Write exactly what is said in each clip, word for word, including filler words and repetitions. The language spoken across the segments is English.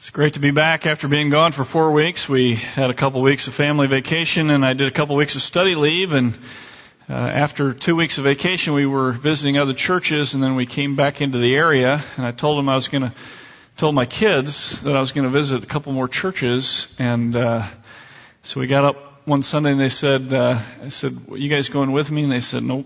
It's great to be back after being gone for four weeks. We had a couple weeks of family vacation, and I did a couple weeks of study leave. And uh, after two weeks of vacation, we were visiting other churches, and then we came back into the area. And I told them I was going to, told my kids that I was going to visit a couple more churches. And uh, so we got up one Sunday, and they said, uh, "I said, well, you guys going with me?" And they said, "Nope."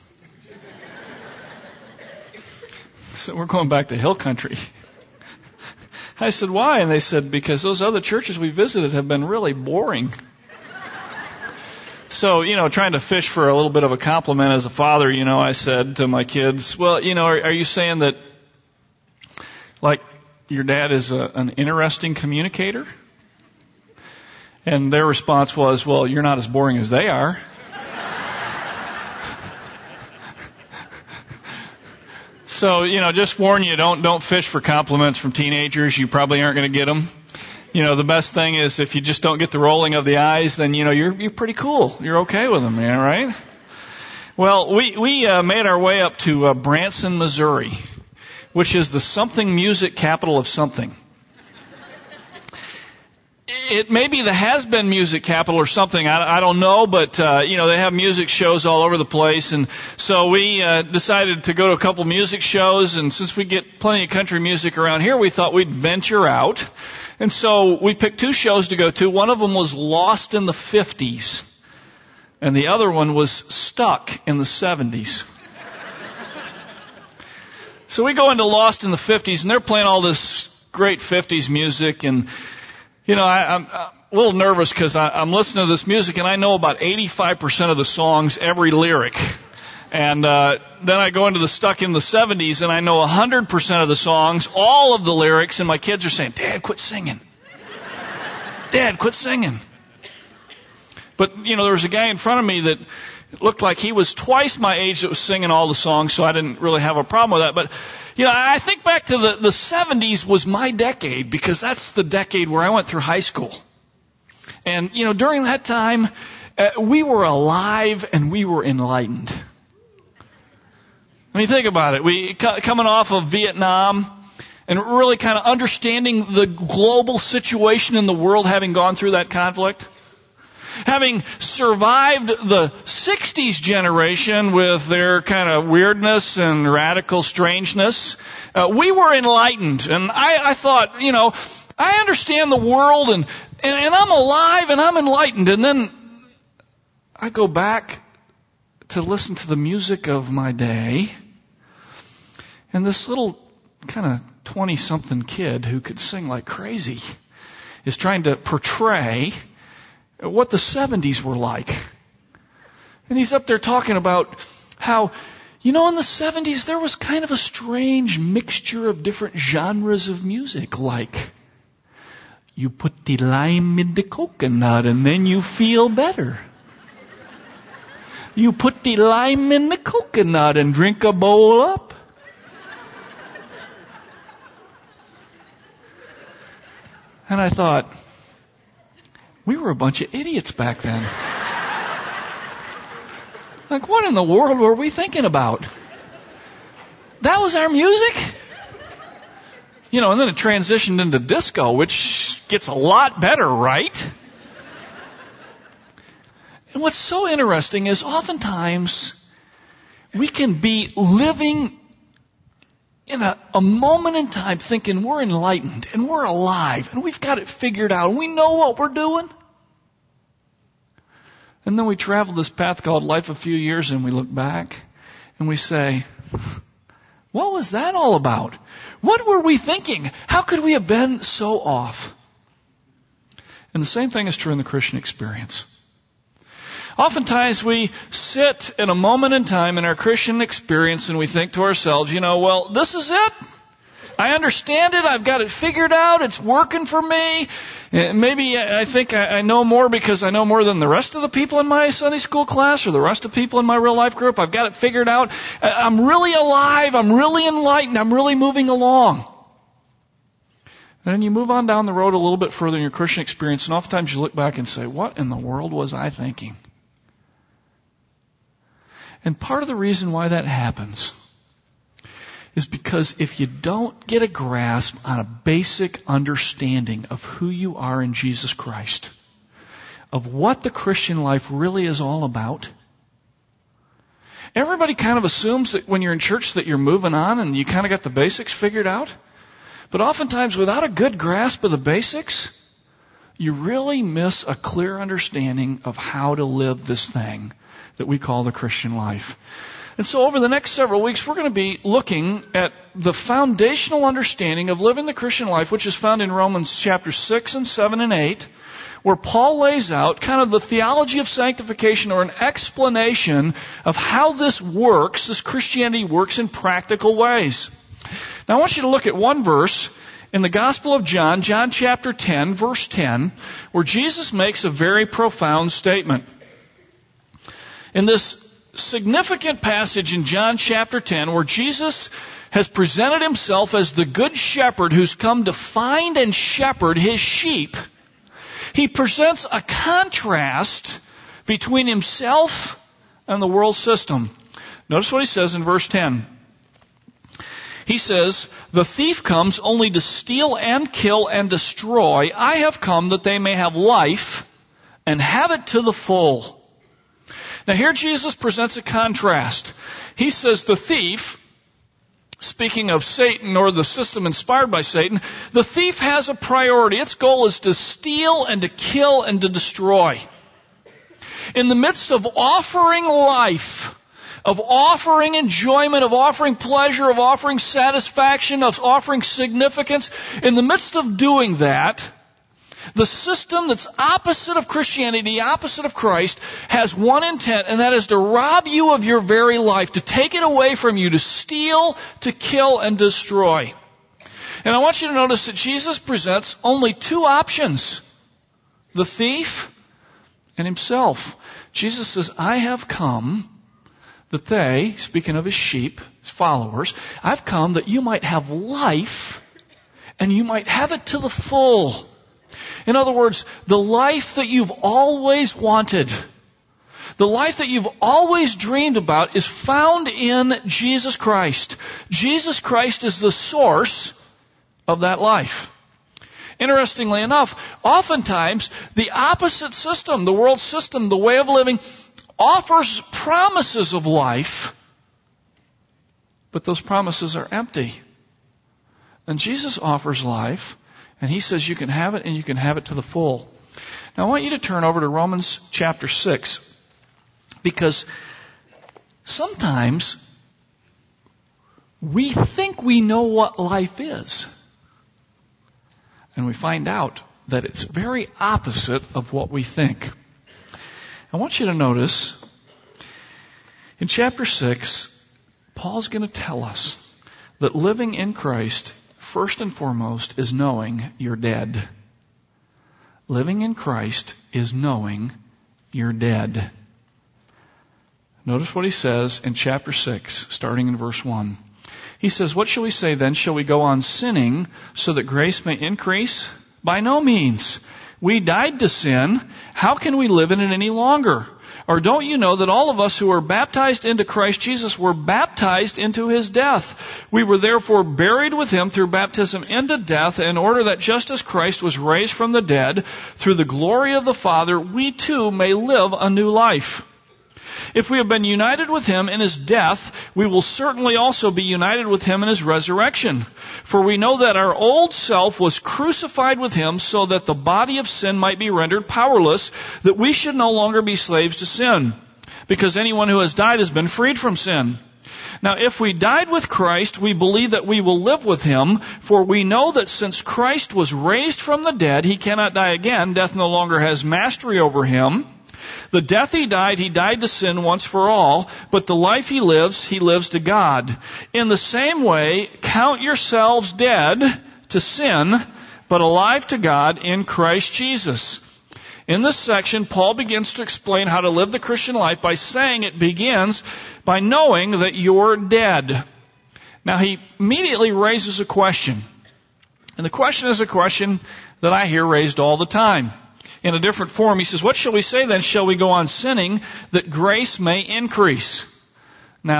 So we're going back to Hill Country. I said, "Why?" And they said, "Because those other churches we visited have been really boring." So, you know, trying to fish for a little bit of a compliment as a father, you know, I said to my kids, "Well, you know, are, are you saying that, like, your dad is a, an interesting communicator?" And their response was, "Well, you're not as boring as they are." So, you know, just warn you, don't don't fish for compliments from teenagers. You probably aren't going to get them. You know, the best thing is if you just don't get the rolling of the eyes, then, you know, you're you're pretty cool. You're okay with them, yeah, right? Well, we we uh, made our way up to uh, Branson, Missouri, which is the something music capital of something. It may be the has-been music capital or something. I, I don't know, but, uh, you know, they have music shows all over the place. And so we uh, decided to go to a couple music shows. And since we get plenty of country music around here, we thought we'd venture out. And so we picked two shows to go to. One of them was Lost in the fifties. And the other one was Stuck in the seventies. So we go into Lost in the fifties, and they're playing all this great fifties music. And You know, I, I'm a little nervous because I'm listening to this music and I know about eighty-five percent of the songs, every lyric. And uh, then I go into the Stuck in the seventies and I know one hundred percent of the songs, all of the lyrics, and my kids are saying, "Dad, quit singing. Dad, quit singing." But, you know, there was a guy in front of me that looked like he was twice my age that was singing all the songs, so I didn't really have a problem with that. But, you know, I think back to the, the seventies was my decade because that's the decade where I went through high school. And, you know, during that time, uh, we were alive and we were enlightened. I mean, think about it. We c- coming off of Vietnam and really kind of understanding the global situation in the world, having gone through that conflict. Having survived the sixties generation with their kind of weirdness and radical strangeness, uh, we were enlightened. And I, I thought, you know, I understand the world and, and, and I'm alive and I'm enlightened. And then I go back to listen to the music of my day. And this little kind of twenty-something kid who could sing like crazy is trying to portray what the seventies were like. And he's up there talking about how, you know, in the seventies there was kind of a strange mixture of different genres of music, like you put the lime in the coconut and then you feel better. You put the lime in the coconut and drink a bowl up. And I thought, we were a bunch of idiots back then. Like, what in the world were we thinking about? That was our music? You know, and then it transitioned into disco, which gets a lot better, right? And what's so interesting is oftentimes we can be living in a, a moment in time thinking we're enlightened and we're alive and we've got it figured out and we know what we're doing. And then we travel this path called life a few years and we look back and we say, what was that all about? What were we thinking? How could we have been so off? And the same thing is true in the Christian experience. Oftentimes we sit in a moment in time in our Christian experience and we think to ourselves, you know, well, this is it. I understand it. I've got it figured out. It's working for me. And maybe I think I know more because I know more than the rest of the people in my Sunday school class or the rest of the people in my real life group. I've got it figured out. I'm really alive. I'm really enlightened. I'm really moving along. And then you move on down the road a little bit further in your Christian experience, and oftentimes you look back and say, what in the world was I thinking? And part of the reason why that happens is because if you don't get a grasp on a basic understanding of who you are in Jesus Christ, of what the Christian life really is all about, everybody kind of assumes that when you're in church that you're moving on and you kind of got the basics figured out. But oftentimes without a good grasp of the basics, you really miss a clear understanding of how to live this thing that we call the Christian life. And so over the next several weeks, we're going to be looking at the foundational understanding of living the Christian life, which is found in Romans chapter six and seven and eight, where Paul lays out kind of the theology of sanctification, or an explanation of how this works, this Christianity works in practical ways. Now I want you to look at one verse in the Gospel of John, John chapter ten, verse ten, where Jesus makes a very profound statement. In this significant passage in John chapter ten, where Jesus has presented himself as the good shepherd who's come to find and shepherd his sheep, he presents a contrast between himself and the world system. Notice what he says in verse ten. He says, "The thief comes only to steal and kill and destroy. I have come that they may have life and have it to the full." Now here Jesus presents a contrast. He says the thief, speaking of Satan or the system inspired by Satan, the thief has a priority. Its goal is to steal and to kill and to destroy. In the midst of offering life, of offering enjoyment, of offering pleasure, of offering satisfaction, of offering significance, in the midst of doing that, the system that's opposite of Christianity, opposite of Christ, has one intent, and that is to rob you of your very life, to take it away from you, to steal, to kill, and destroy. And I want you to notice that Jesus presents only two options: the thief and himself. Jesus says, "I have come that they," speaking of his sheep, his followers, "I've come that you might have life and you might have it to the full." In other words, the life that you've always wanted, the life that you've always dreamed about, is found in Jesus Christ. Jesus Christ is the source of that life. Interestingly enough, oftentimes the opposite system, the world system, the way of living, offers promises of life, but those promises are empty. And Jesus offers life, and he says you can have it and you can have it to the full. Now I want you to turn over to Romans chapter six, because sometimes we think we know what life is, and we find out that it's very opposite of what we think. I want you to notice in chapter six, Paul's going to tell us that living in Christ, first and foremost, is knowing you're dead. Living in Christ is knowing you're dead. Notice what he says in chapter six, starting in verse one. He says, "What shall we say then? Shall we go on sinning so that grace may increase? By no means. We died to sin. How can we live in it any longer? Or don't you know that all of us who were baptized into Christ Jesus were baptized into his death? We were therefore buried with him through baptism into death, in order that just as Christ was raised from the dead through the glory of the Father, we too may live a new life. If we have been united with him in his death, we will certainly also be united with him in his resurrection. For we know that our old self was crucified with him so that the body of sin might be rendered powerless, that we should no longer be slaves to sin, because anyone who has died has been freed from sin. Now, if we died with Christ, we believe that we will live with him, for we know that since Christ was raised from the dead, he cannot die again. Death no longer has mastery over him. The death he died, he died to sin once for all, but the life he lives, he lives to God. In the same way, count yourselves dead to sin, but alive to God in Christ Jesus." In this section, Paul begins to explain how to live the Christian life by saying it begins by knowing that you're dead. Now, he immediately raises a question. And the question is a question that I hear raised all the time. In a different form, he says, "What shall we say then? Shall we go on sinning that grace may increase?" Now,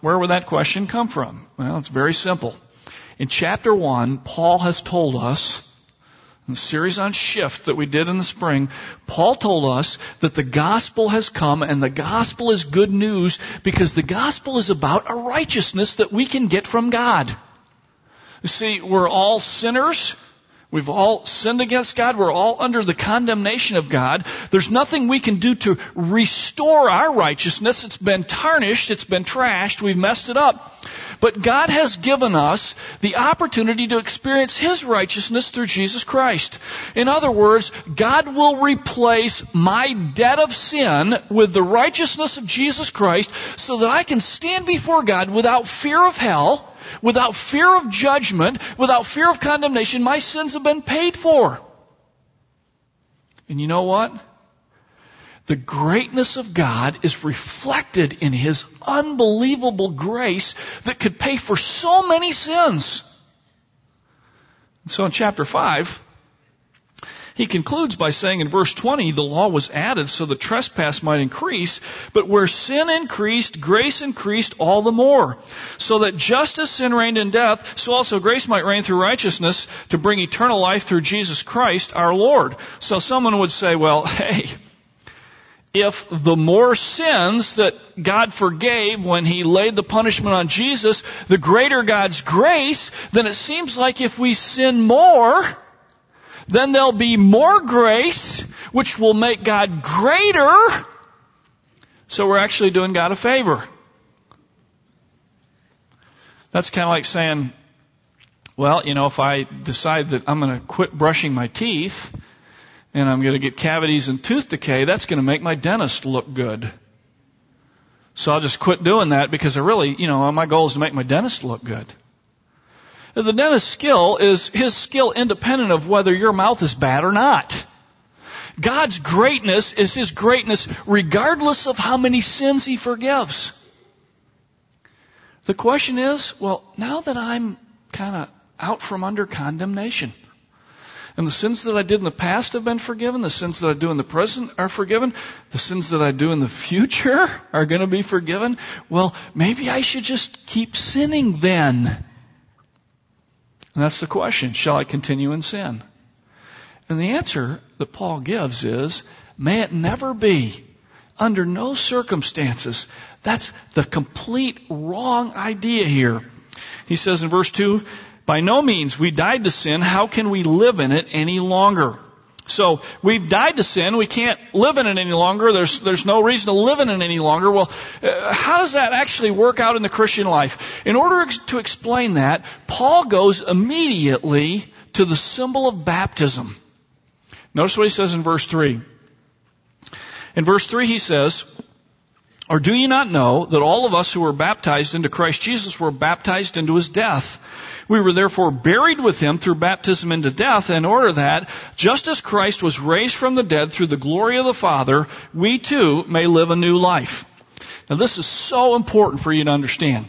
where would that question come from? Well, it's very simple. In chapter one, Paul has told us, in the series on shift that we did in the spring, Paul told us that the gospel has come, and the gospel is good news because the gospel is about a righteousness that we can get from God. You see, we're all sinners. We've all sinned against God. We're all under the condemnation of God. There's nothing we can do to restore our righteousness. It's been tarnished. It's been trashed. We've messed it up. But God has given us the opportunity to experience His righteousness through Jesus Christ. In other words, God will replace my debt of sin with the righteousness of Jesus Christ so that I can stand before God without fear of hell, without fear of judgment, without fear of condemnation. My sins have been paid for. And you know what? The greatness of God is reflected in His unbelievable grace that could pay for so many sins. And so in chapter five, he concludes by saying in verse twenty, the law was added so the trespass might increase, but where sin increased, grace increased all the more. So that just as sin reigned in death, so also grace might reign through righteousness to bring eternal life through Jesus Christ our Lord. So someone would say, well, hey, if the more sins that God forgave when He laid the punishment on Jesus, the greater God's grace, then it seems like if we sin more, then there'll be more grace, which will make God greater. So we're actually doing God a favor. That's kind of like saying, well, you know, if I decide that I'm going to quit brushing my teeth and I'm going to get cavities and tooth decay, that's going to make my dentist look good. So I'll just quit doing that because I really, you know, my goal is to make my dentist look good. The dentist's skill is his skill independent of whether your mouth is bad or not. God's greatness is His greatness regardless of how many sins He forgives. The question is, well, now that I'm kind of out from under condemnation, and the sins that I did in the past have been forgiven, the sins that I do in the present are forgiven, the sins that I do in the future are going to be forgiven, well, maybe I should just keep sinning then. And that's the question. Shall I continue in sin? And the answer that Paul gives is, may it never be. Under no circumstances. That's the complete wrong idea here. He says in verse two, by no means we died to sin. How can we live in it any longer? So we've died to sin. We can't live in it any longer. There's, there's no reason to live in it any longer. Well, uh, how does that actually work out in the Christian life? In order ex- to explain that, Paul goes immediately to the symbol of baptism. Notice what he says in verse three. In verse three he says, or do you not know that all of us who were baptized into Christ Jesus were baptized into His death? We were therefore buried with Him through baptism into death, in order that, just as Christ was raised from the dead through the glory of the Father, we too may live a new life. Now this is so important for you to understand.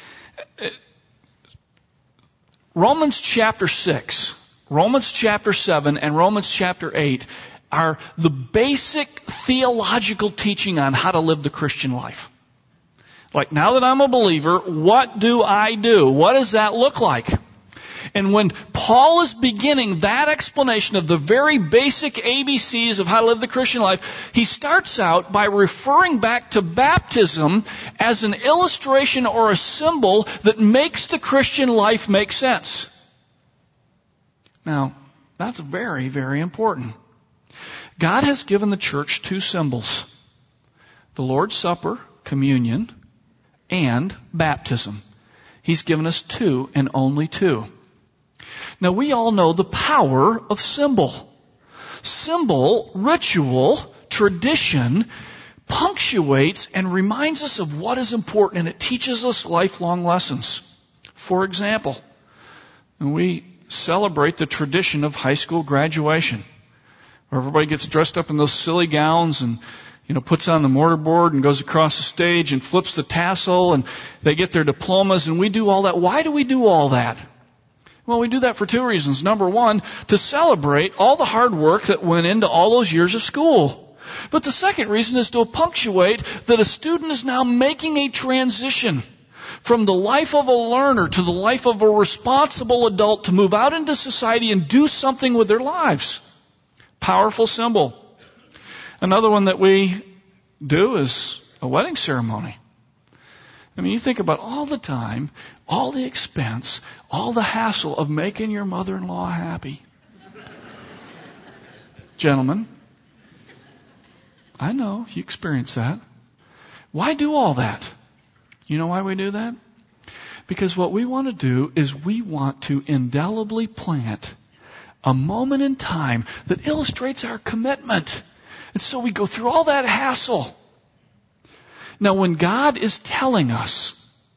Romans chapter six, Romans chapter seven, and Romans chapter eight are the basic theological teaching on how to live the Christian life. Like, now that I'm a believer, what do I do? What does that look like? And when Paul is beginning that explanation of the very basic A B Cs of how to live the Christian life, he starts out by referring back to baptism as an illustration or a symbol that makes the Christian life make sense. Now, that's very, very important. God has given the church two symbols: the Lord's Supper, communion, and baptism. He's given us two and only two. Now we all know the power of symbol. Symbol, ritual, tradition punctuates and reminds us of what is important, and it teaches us lifelong lessons. For example, we celebrate the tradition of high school graduation, where everybody gets dressed up in those silly gowns and, you know, puts on the mortarboard and goes across the stage and flips the tassel, and they get their diplomas, and we do all that. Why do we do all that? Well, we do that for two reasons. Number one, to celebrate all the hard work that went into all those years of school. But the second reason is to punctuate that a student is now making a transition From the life of a learner to the life of a responsible adult to move out into society and do something with their lives. Powerful symbol. Another one that we do is a wedding ceremony. I mean, you think about all the time, all the expense, all the hassle of making your mother-in-law happy. Gentlemen, I know you experience that. Why do all that? You know why we do that? Because what we want to do is we want to indelibly plant a moment in time that illustrates our commitment. And so we go through all that hassle. Now, when God is telling us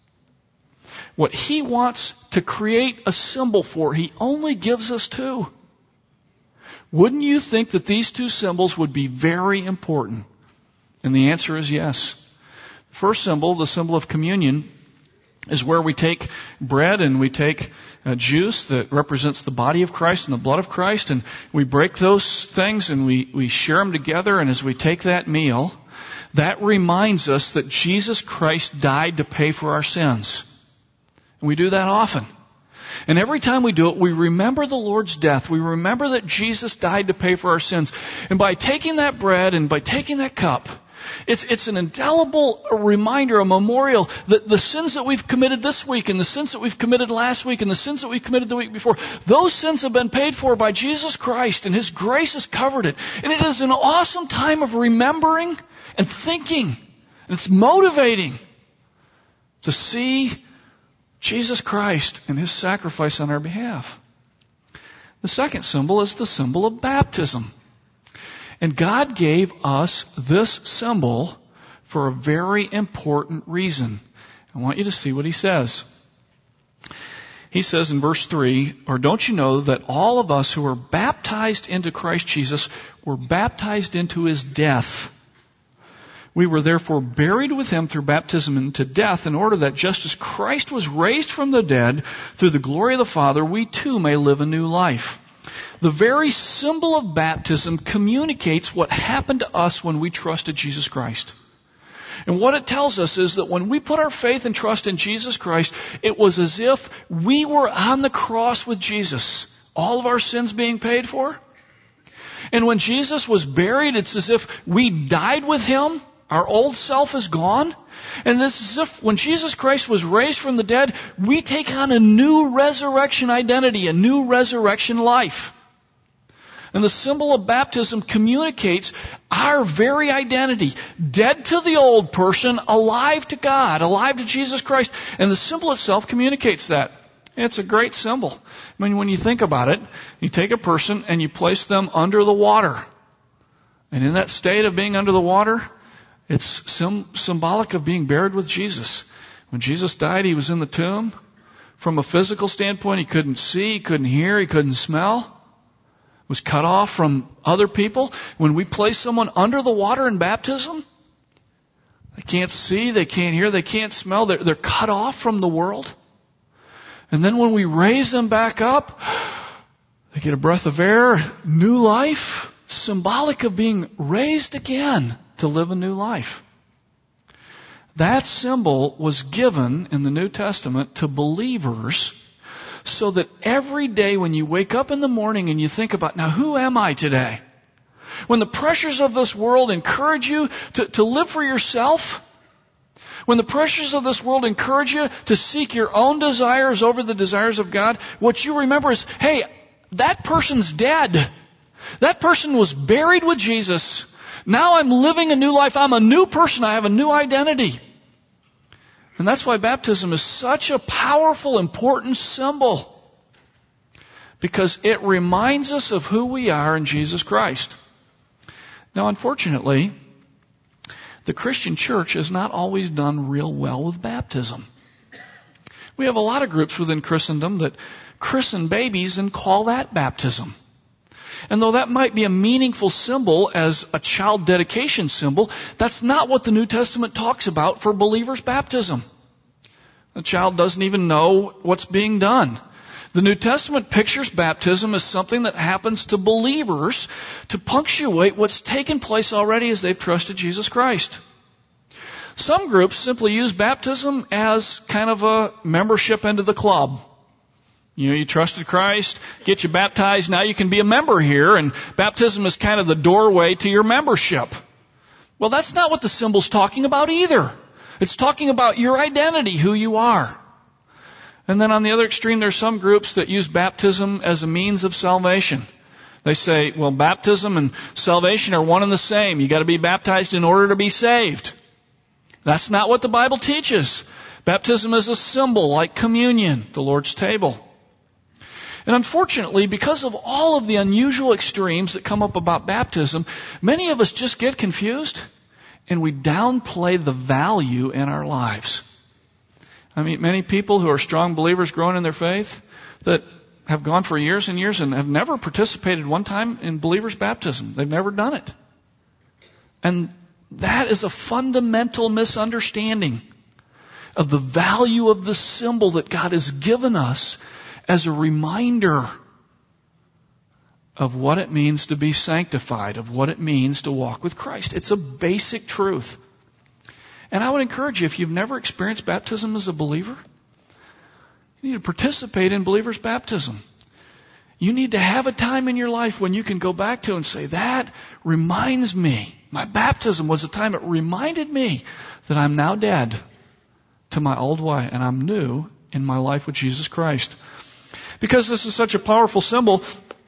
what He wants to create a symbol for, He only gives us two. Wouldn't you think that these two symbols would be very important? And the answer is yes. The first symbol, the symbol of communion, is where we take bread and we take a juice that represents the body of Christ and the blood of Christ, and we break those things and we, we share them together. And as we take that meal, that reminds us that Jesus Christ died to pay for our sins. And we do that often. And every time we do it, we remember the Lord's death. We remember that Jesus died to pay for our sins. And by taking that bread and by taking that cup, it's, it's an indelible reminder, a memorial that the sins that we've committed this week and the sins that we've committed last week and the sins that we've committed the week before, those sins have been paid for by Jesus Christ, and His grace has covered it. And it is an awesome time of remembering and thinking. And it's motivating to see Jesus Christ and His sacrifice on our behalf. The second symbol is the symbol of baptism. And God gave us this symbol for a very important reason. I want you to see what He says. He says in verse three, or don't you know that all of us who were baptized into Christ Jesus were baptized into His death? We were therefore buried with Him through baptism into death, in order that just as Christ was raised from the dead through the glory of the Father, we too may live a new life. The very symbol of baptism communicates what happened to us when we trusted Jesus Christ. And what it tells us is that when we put our faith and trust in Jesus Christ, it was as if we were on the cross with Jesus, all of our sins being paid for. And when Jesus was buried, it's as if we died with Him. Our old self is gone. And it's as if when Jesus Christ was raised from the dead, we take on a new resurrection identity, a new resurrection life. And the symbol of baptism communicates our very identity. Dead to the old person, alive to God, alive to Jesus Christ. And the symbol itself communicates that. It's a great symbol. I mean, when you think about it, you take a person and you place them under the water. And in that state of being under the water, it's sim- symbolic of being buried with Jesus. When Jesus died, He was in the tomb. From a physical standpoint, He couldn't see, He couldn't hear, He couldn't smell. Was cut off from other people. When we place someone under the water in baptism, they can't see, they can't hear, they can't smell. They're, they're cut off from the world. And then when we raise them back up, they get a breath of air, new life, symbolic of being raised again to live a new life. That symbol was given in the New Testament to believers so that every day when you wake up in the morning and you think about, now who am I today? When the pressures of this world encourage you to, to live for yourself, when the pressures of this world encourage you to seek your own desires over the desires of God, what you remember is, hey, that person's dead. That person was buried with Jesus. Now I'm living a new life. I'm a new person. I have a new identity. And that's why baptism is such a powerful, important symbol. Because it reminds us of who we are in Jesus Christ. Now, unfortunately, the Christian church has not always done real well with baptism. We have a lot of groups within Christendom that christen babies and call that baptism. And though that might be a meaningful symbol as a child dedication symbol, that's not what the New Testament talks about for believers' baptism. The child doesn't even know what's being done. The New Testament pictures baptism as something that happens to believers to punctuate what's taken place already as they've trusted Jesus Christ. Some groups simply use baptism as kind of a membership into the club. You know, you trusted Christ, get you baptized, now you can be a member here, and baptism is kind of the doorway to your membership. Well, that's not what the symbol's talking about either. It's talking about your identity, who you are. And then on the other extreme, there's some groups that use baptism as a means of salvation. They say, well, baptism and salvation are one and the same. You got to be baptized in order to be saved. That's not what the Bible teaches. Baptism is a symbol like communion, the Lord's table. And unfortunately, because of all of the unusual extremes that come up about baptism, many of us just get confused and we downplay the value in our lives. I mean, many people who are strong believers growing in their faith that have gone for years and years and have never participated one time in believers' baptism. They've never done it. And that is a fundamental misunderstanding of the value of the symbol that God has given us as a reminder of what it means to be sanctified, of what it means to walk with Christ. It's a basic truth. And I would encourage you, if you've never experienced baptism as a believer, you need to participate in believers' baptism. You need to have a time in your life when you can go back to and say, that reminds me. My baptism was a time it reminded me that I'm now dead to my old way and I'm new in my life with Jesus Christ. Because this is such a powerful symbol,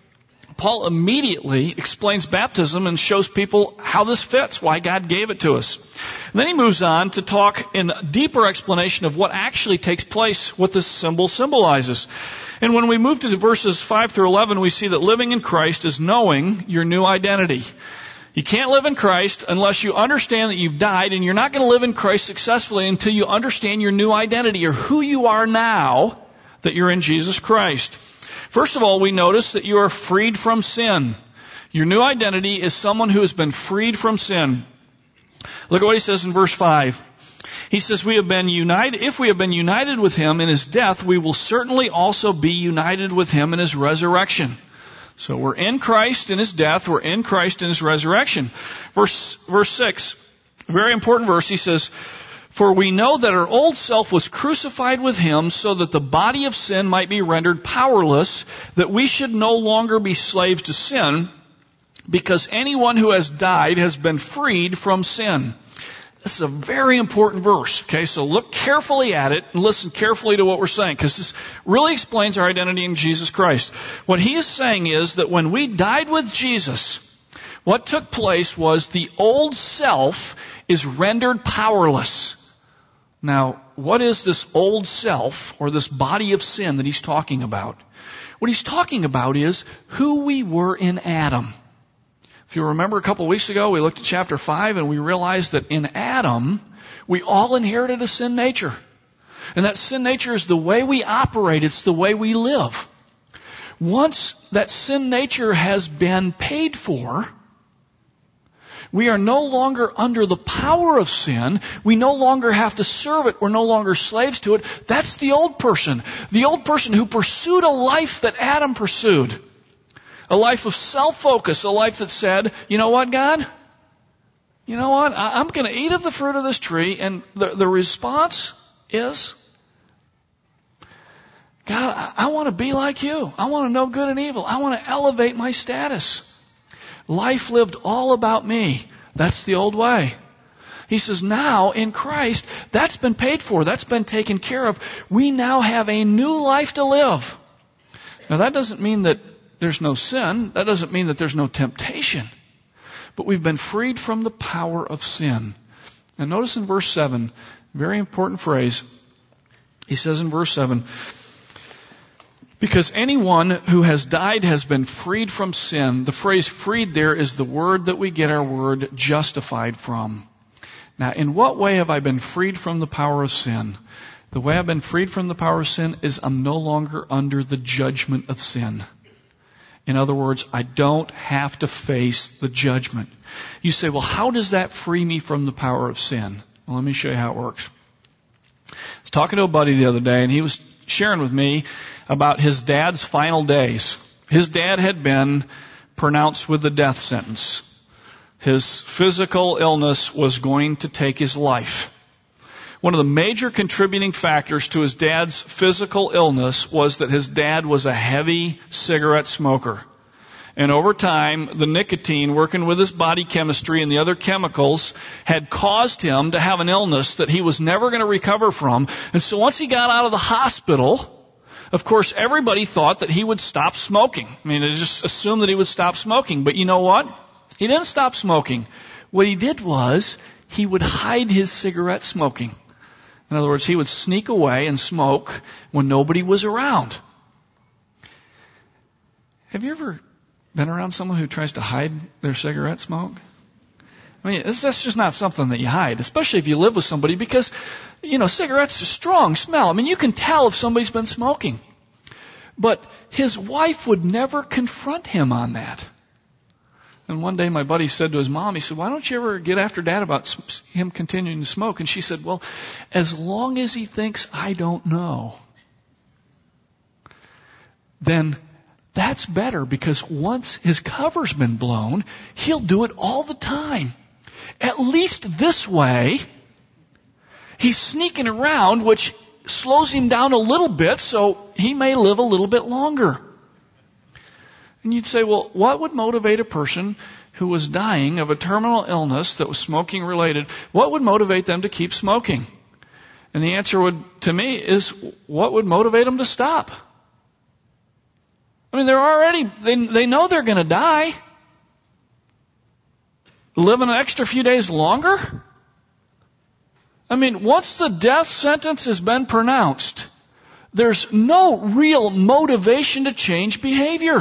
Paul immediately explains baptism and shows people how this fits, why God gave it to us. And then he moves on to talk in a deeper explanation of what actually takes place, what this symbol symbolizes. And when we move to verses five through eleven, we see that living in Christ is knowing your new identity. You can't live in Christ unless you understand that you've died, and you're not going to live in Christ successfully until you understand your new identity, or who you are now that you're in Jesus Christ. First of all, we notice that you are freed from sin. Your new identity is someone who has been freed from sin. Look at what he says in verse five. He says, we have been united, if we have been united with him in his death, we will certainly also be united with him in his resurrection. So we're in Christ in his death, we're in Christ in his resurrection. Verse, verse six, very important verse, he says, for we know that our old self was crucified with him so that the body of sin might be rendered powerless, that we should no longer be slaves to sin, because anyone who has died has been freed from sin. This is a very important verse. Okay, so look carefully at it and listen carefully to what we're saying, because this really explains our identity in Jesus Christ. What he is saying is that when we died with Jesus, what took place was the old self is rendered powerless. Now, what is this old self, or this body of sin that he's talking about? What he's talking about is who we were in Adam. If you remember a couple of weeks ago, we looked at chapter five and we realized that in Adam, we all inherited a sin nature. And that sin nature is the way we operate. It's the way we live. Once that sin nature has been paid for, we are no longer under the power of sin. We no longer have to serve it. We're no longer slaves to it. That's the old person. The old person who pursued a life that Adam pursued. A life of self-focus. A life that said, you know what, God? You know what? I'm going to eat of the fruit of this tree. And the, the response is, God, I, I want to be like you. I want to know good and evil. I want to elevate my status. Life lived all about me. That's the old way. He says now in Christ, that's been paid for. That's been taken care of. We now have a new life to live. Now that doesn't mean that there's no sin. That doesn't mean that there's no temptation. But we've been freed from the power of sin. And notice in verse seven, very important phrase. He says in verse seven, because anyone who has died has been freed from sin. The phrase freed there is the word that we get our word justified from. Now, in what way have I been freed from the power of sin? The way I've been freed from the power of sin is I'm no longer under the judgment of sin. In other words, I don't have to face the judgment. You say, well, how does that free me from the power of sin? Well, let me show you how it works. I was talking to a buddy the other day, and he was sharing with me about his dad's final days. His dad had been pronounced with the death sentence. His physical illness was going to take his life. One of the major contributing factors to his dad's physical illness was that his dad was a heavy cigarette smoker. And over time, the nicotine working with his body chemistry and the other chemicals had caused him to have an illness that he was never going to recover from. And so once he got out of the hospital, of course, everybody thought that he would stop smoking. I mean, they just assumed that he would stop smoking. But you know what? He didn't stop smoking. What he did was he would hide his cigarette smoking. In other words, he would sneak away and smoke when nobody was around. Have you ever been around someone who tries to hide their cigarette smoke? I mean, that's just not something that you hide, especially if you live with somebody, because, you know, cigarettes are strong smell. I mean, you can tell if somebody's been smoking. But his wife would never confront him on that. And one day my buddy said to his mom, he said, why don't you ever get after Dad about him continuing to smoke? And she said, well, as long as he thinks I don't know, then that's better, because once his cover's been blown, he'll do it all the time. At least this way, he's sneaking around, which slows him down a little bit, so he may live a little bit longer. And you'd say, well, what would motivate a person who was dying of a terminal illness that was smoking related? What would motivate them to keep smoking? And the answer would, to me, is what would motivate them to stop? I mean, they're already, they, they know they're going to die. Live an extra few days longer? I mean, once the death sentence has been pronounced, there's no real motivation to change behavior.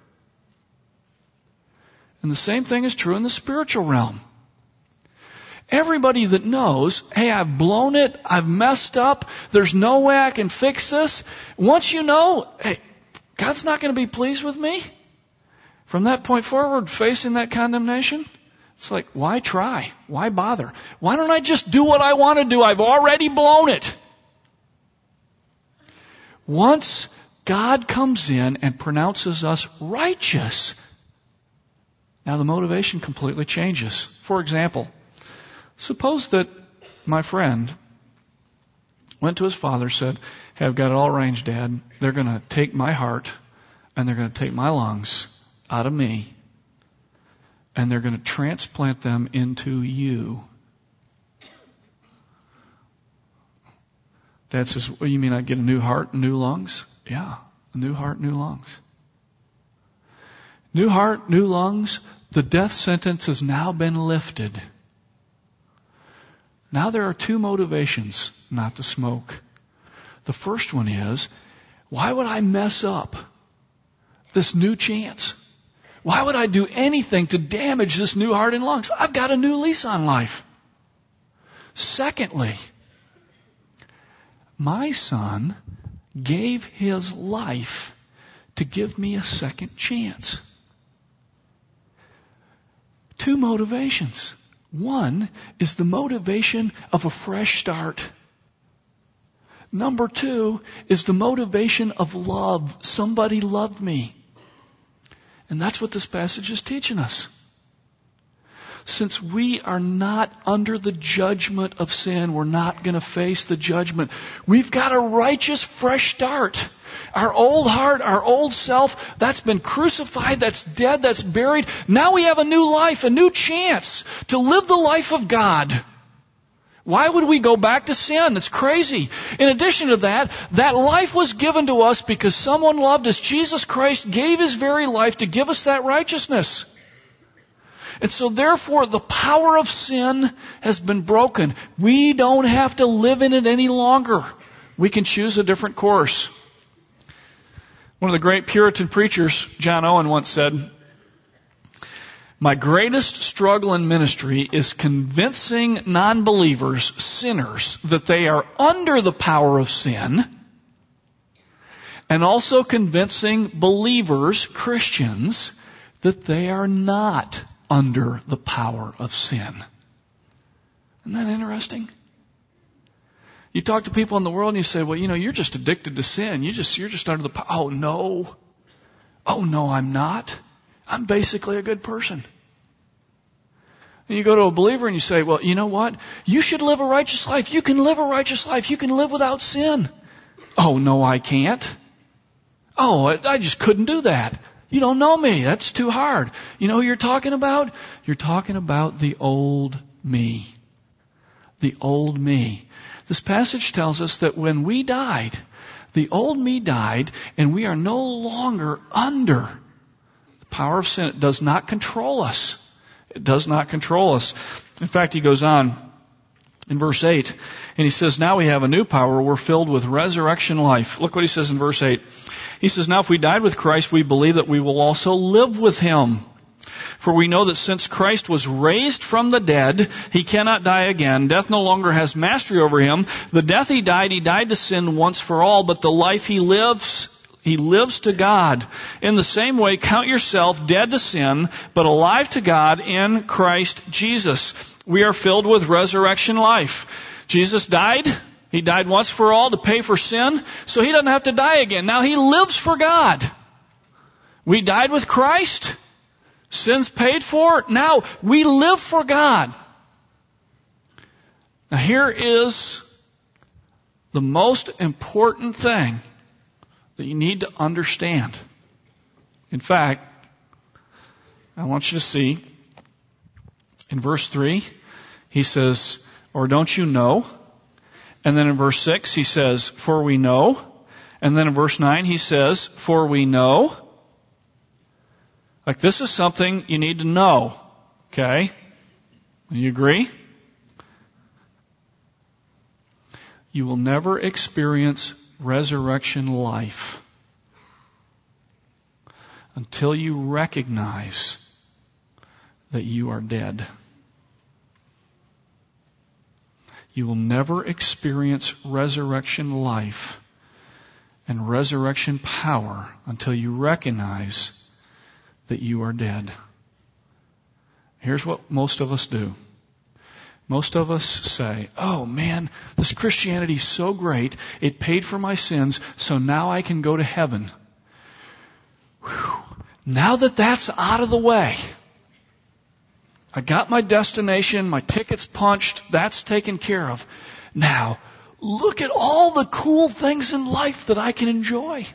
And the same thing is true in the spiritual realm. Everybody that knows, hey, I've blown it, I've messed up, there's no way I can fix this. Once you know, hey, God's not going to be pleased with me. From that point forward, facing that condemnation, it's like, why try? Why bother? Why don't I just do what I want to do? I've already blown it. Once God comes in and pronounces us righteous, now the motivation completely changes. For example, suppose that my friend went to his father, said, hey, I've got it all arranged, Dad. They're going to take my heart and they're going to take my lungs out of me and they're going to transplant them into you. Dad says, well, you mean I get a new heart and new lungs? Yeah, a new heart, new lungs. New heart, new lungs. The death sentence has now been lifted. Now there are two motivations not to smoke. The first one is, why would I mess up this new chance? Why would I do anything to damage this new heart and lungs? I've got a new lease on life. Secondly, my son gave his life to give me a second chance. Two motivations. One is the motivation of a fresh start. Number two is the motivation of love. Somebody loved me. And that's what this passage is teaching us. Since we are not under the judgment of sin, we're not going to face the judgment. We've got a righteous, fresh start. Our old heart, our old self, that's been crucified, that's dead, that's buried. Now we have a new life, a new chance to live the life of God. Why would we go back to sin? It's crazy. In addition to that, that life was given to us because someone loved us. Jesus Christ gave His very life to give us that righteousness. And so therefore, the power of sin has been broken. We don't have to live in it any longer. We can choose a different course. One of the great Puritan preachers, John Owen, once said, my greatest struggle in ministry is convincing non-believers, sinners, that they are under the power of sin, and also convincing believers, Christians, that they are not under the power of sin. Isn't that interesting? You talk to people in the world and you say, well, you know, you're just addicted to sin. You just, you're just under the power. Oh, no. Oh, no, I'm not. I'm basically a good person. And you go to a believer and you say, well, you know what? You should live a righteous life. You can live a righteous life. You can live without sin. Oh, no, I can't. Oh, I, I just couldn't do that. You don't know me. That's too hard. You know who you're talking about? You're talking about the old me. The old me. This passage tells us that when we died, the old me died, and we are no longer under the power of sin. It does not control us. It does not control us. In fact, he goes on in verse eight, and he says, now we have a new power. We're filled with resurrection life. Look what he says in verse eight. He says, now if we died with Christ, we believe that we will also live with him. For we know that since Christ was raised from the dead, he cannot die again. Death no longer has mastery over him. The death he died, he died to sin once for all, but the life he lives, he lives to God. In the same way, count yourself dead to sin, but alive to God in Christ Jesus. We are filled with resurrection life. Jesus died. He died once for all to pay for sin, so he doesn't have to die again. Now he lives for God. We died with Christ. Sin's paid for. Now we live for God. Now here is the most important thing that you need to understand. In fact, I want you to see in verse three, he says, or don't you know? And then in verse six, he says, for we know. And then in verse nine, he says, for we know. Like, this is something you need to know. Okay? You agree? You will never experience resurrection life until you recognize that you are dead. You will never experience resurrection life and resurrection power until you recognize that you are dead. Here's what most of us do. Most of us say, oh man, this Christianity is so great, it paid for my sins, so now I can go to heaven. Whew. Now that that's out of the way, I got my destination, my ticket's punched, that's taken care of. Now, look at all the cool things in life that I can enjoy.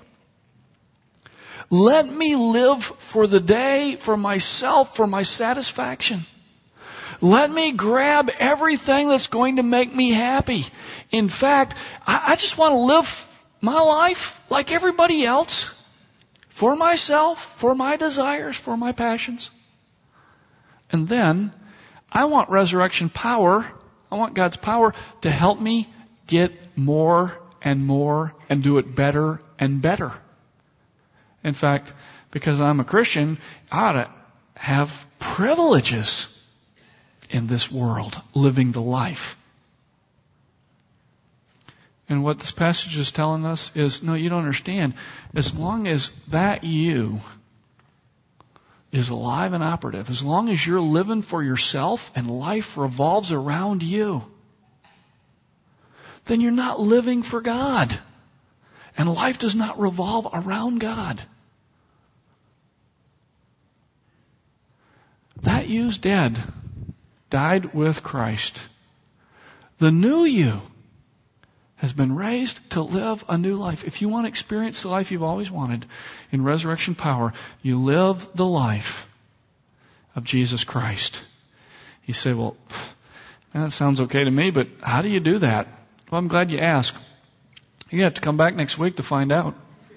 Let me live for the day, for myself, for my satisfaction. Let me grab everything that's going to make me happy. In fact, I, I just want to live my life like everybody else. For myself, for my desires, for my passions. And then, I want resurrection power, I want God's power to help me get more and more and do it better and better. In fact, because I'm a Christian, I ought to have privileges in this world, living the life. And what this passage is telling us is, no, you don't understand. As long as that you is alive and operative, as long as you're living for yourself and life revolves around you, then you're not living for God. And life does not revolve around God. That you's dead, died with Christ. The new you has been raised to live a new life. If you want to experience the life you've always wanted in resurrection power, you live the life of Jesus Christ. You say, well, man, that sounds okay to me, but how do you do that? Well, I'm glad you asked. You have to come back next week to find out.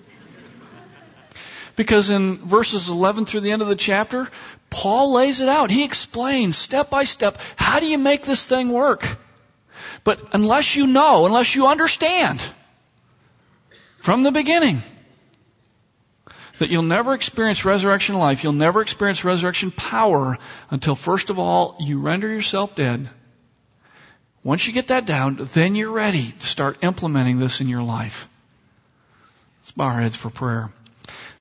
Because in verses eleven through the end of the chapter, Paul lays it out. He explains step by step, how do you make this thing work? But unless you know, unless you understand from the beginning that you'll never experience resurrection life, you'll never experience resurrection power until first of all you render yourself dead. Once you get that down, then you're ready to start implementing this in your life. Let's bow our heads for prayer.